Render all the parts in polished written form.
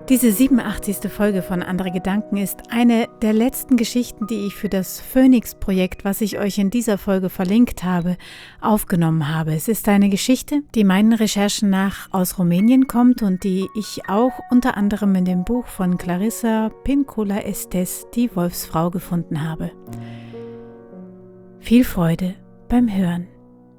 Diese 87. Folge von Andere Gedanken ist eine der letzten Geschichten, die ich für das Phoenix-Projekt, was ich euch in dieser Folge verlinkt habe, aufgenommen habe. Es ist eine Geschichte, die meinen Recherchen nach aus Rumänien kommt und die ich auch unter anderem in dem Buch von Clarissa Pinkola Estes, die Wolfsfrau, gefunden habe. Viel Freude beim Hören.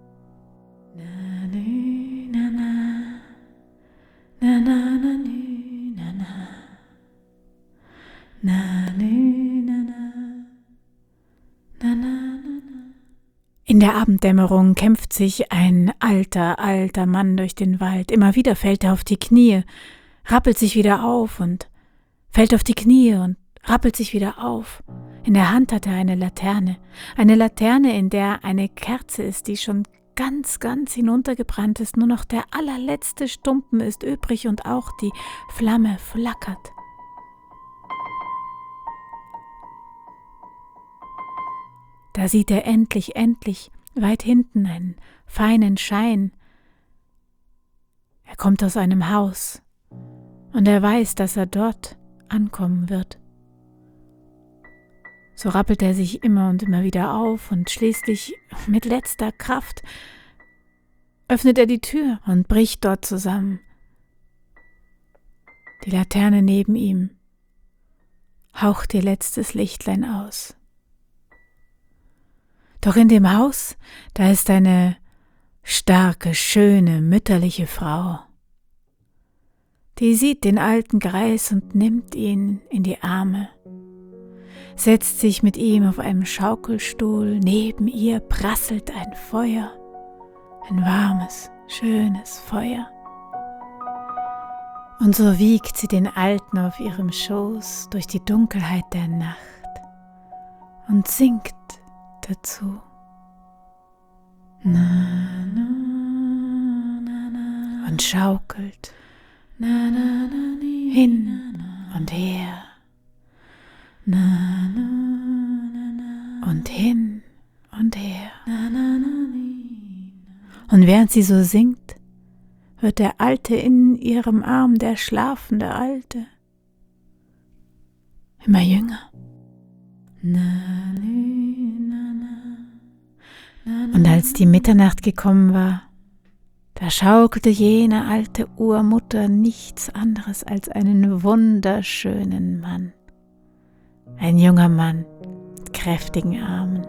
In der Abenddämmerung kämpft sich ein alter Mann durch den Wald. Immer wieder fällt er auf die Knie, rappelt sich wieder auf und fällt auf die Knie und rappelt sich wieder auf. In der Hand hat er eine Laterne, in der eine Kerze ist, die schon ganz hinuntergebrannt ist. Nur noch der allerletzte Stumpen ist übrig und auch die Flamme flackert. Da sieht er endlich weit hinten einen feinen Schein. Er kommt aus einem Haus und er weiß, dass er dort ankommen wird. So rappelt er sich immer und immer wieder auf und schließlich mit letzter Kraft öffnet er die Tür und bricht dort zusammen. Die Laterne neben ihm haucht ihr letztes Lichtlein aus. Doch in dem Haus, da ist eine starke, schöne, mütterliche Frau. Die sieht den alten Greis und nimmt ihn in die Arme, setzt sich mit ihm auf einem Schaukelstuhl, neben ihr prasselt ein Feuer, ein warmes, schönes Feuer. Und so wiegt sie den Alten auf ihrem Schoß durch die Dunkelheit der Nacht und singt dazu. Und schaukelt hin und her und hin und her. Und während sie so singt, wird der Alte in ihrem Arm, der schlafende Alte, immer jünger. Und als die Mitternacht gekommen war, da schaukelte jene alte Urmutter nichts anderes als einen wunderschönen Mann. Ein junger Mann mit kräftigen Armen.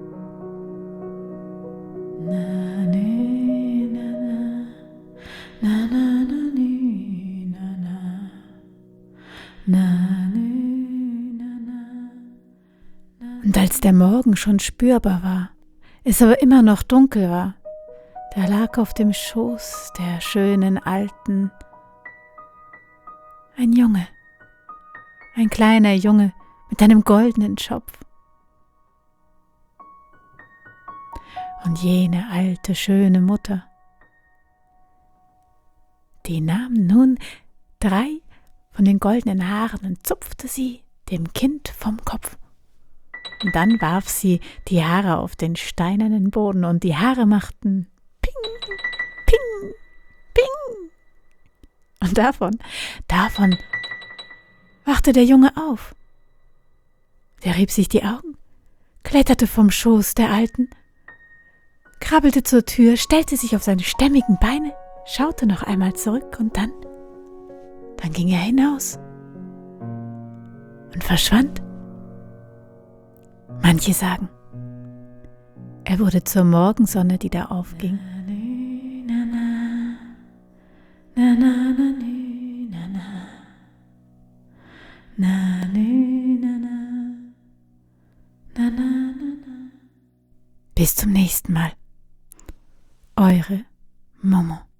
Und als der Morgen schon spürbar war, es aber immer noch dunkel war, da lag auf dem Schoß der schönen Alten ein Junge, ein kleiner Junge mit einem goldenen Schopf. Und jene alte, schöne Mutter, die nahm nun 3 von den goldenen Haaren und zupfte sie dem Kind vom Kopf. Und dann warf sie die Haare auf den steinernen Boden und die Haare machten Ping, Ping, Ping. Und davon wachte der Junge auf. Der rieb sich die Augen, kletterte vom Schoß der Alten, krabbelte zur Tür, stellte sich auf seine stämmigen Beine, schaute noch einmal zurück und dann ging er hinaus und verschwand. Manche sagen, er wurde zur Morgensonne, die da aufging. Bis zum nächsten Mal. Eure Momo.